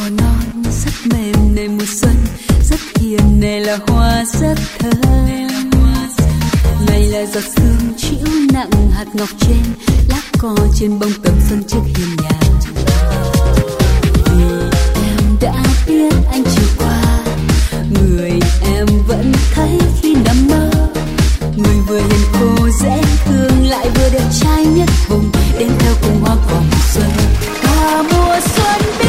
non rất mềm này mùa xuân, rất hiền này là hoa rất thơm. Này là giọt sương chịu nặng hạt ngọc trên lá cỏ trên bông tầm xuân trước hiên nhà. Vì em đã biết anh chiều qua, người em vẫn thấy khi nằm mơ. Người vừa hiền khô dễ thương lại vừa đẹp trai nhất vùng, đến theo cùng hoa cỏ mùa xuân. Cả mùa xuân